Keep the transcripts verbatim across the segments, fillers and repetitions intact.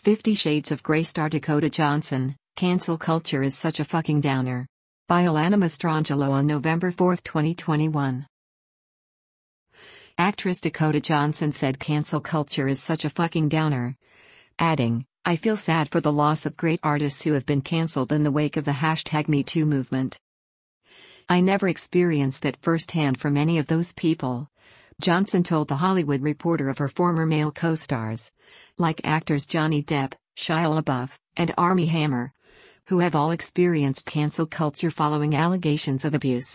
Fifty Shades of Grey star Dakota Johnson, cancel culture is such a fucking downer. By Alana Mastrangelo on November fourth, twenty twenty-one. Actress Dakota Johnson said cancel culture is such a fucking downer, adding, "I feel sad for the loss of great artists who have been cancelled in the wake of the hashtag Me Too movement. I never experienced that firsthand from any of those people," Johnson told The Hollywood Reporter of her former male co-stars, like actors Johnny Depp, Shia LaBeouf, and Armie Hammer, who have all experienced cancel culture following allegations of abuse.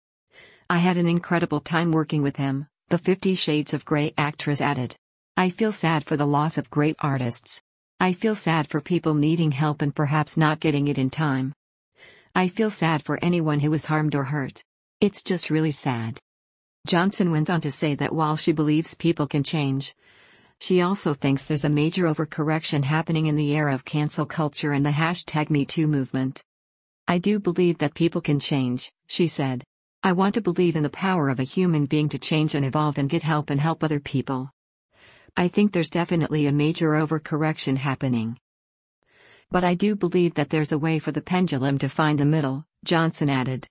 "I had an incredible time working with him," the Fifty Shades of Grey actress added. "I feel sad for the loss of great artists. I feel sad for people needing help and perhaps not getting it in time. I feel sad for anyone who was harmed or hurt. It's just really sad." Johnson went on to say that while she believes people can change, she also thinks there's a major overcorrection happening in the era of cancel culture and the hashtag Me Too movement. "I do believe that people can change," she said. "I want to believe in the power of a human being to change and evolve and get help and help other people. I think there's definitely a major overcorrection happening. But I do believe that there's a way for the pendulum to find the middle," Johnson added.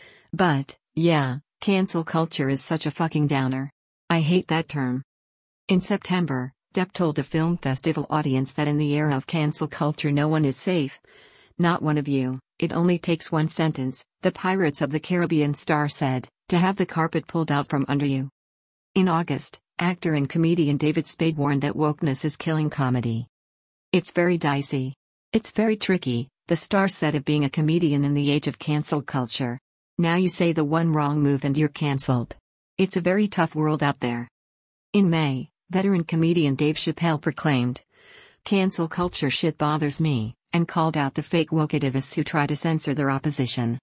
"But, yeah, cancel culture is such a fucking downer. I hate that term." In September, Depp told a film festival audience that in the era of cancel culture no one is safe. "Not one of you, it only takes one sentence," the Pirates of the Caribbean star said, "to have the carpet pulled out from under you." In August, actor and comedian David Spade warned that wokeness is killing comedy. "It's very dicey. It's very tricky," the star said of being a comedian in the age of cancel culture. "Now you say the one wrong move and you're cancelled. It's a very tough world out there." In May, veteran comedian Dave Chappelle proclaimed, "Cancel culture shit bothers me," and called out the fake woke activists who try to censor their opposition.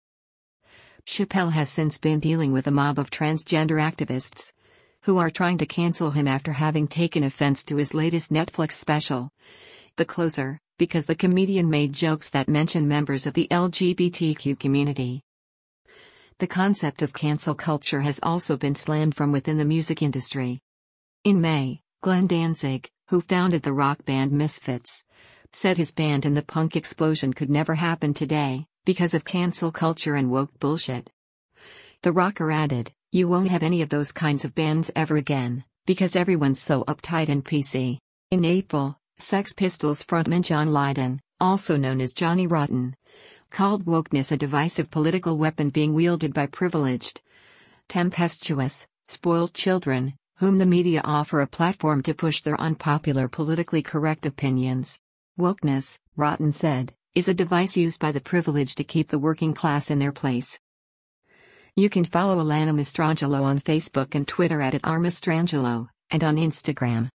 Chappelle has since been dealing with a mob of transgender activists who are trying to cancel him after having taken offense to his latest Netflix special, The Closer, because the comedian made jokes that mention members of the L G B T Q community. The concept of cancel culture has also been slammed from within the music industry. In May, Glenn Danzig, who founded the rock band Misfits, said his band and the punk explosion could never happen today, because of cancel culture and woke bullshit. The rocker added, "You won't have any of those kinds of bands ever again, because everyone's so uptight and P C." In April, Sex Pistols frontman John Lydon, also known as Johnny Rotten, called wokeness a divisive political weapon being wielded by privileged, tempestuous, spoiled children, whom the media offer a platform to push their unpopular politically correct opinions. "Wokeness," Rotten said, "is a device used by the privileged to keep the working class in their place." You can follow Alana Mastrangelo on Facebook and Twitter at @rmastrangelo, and on Instagram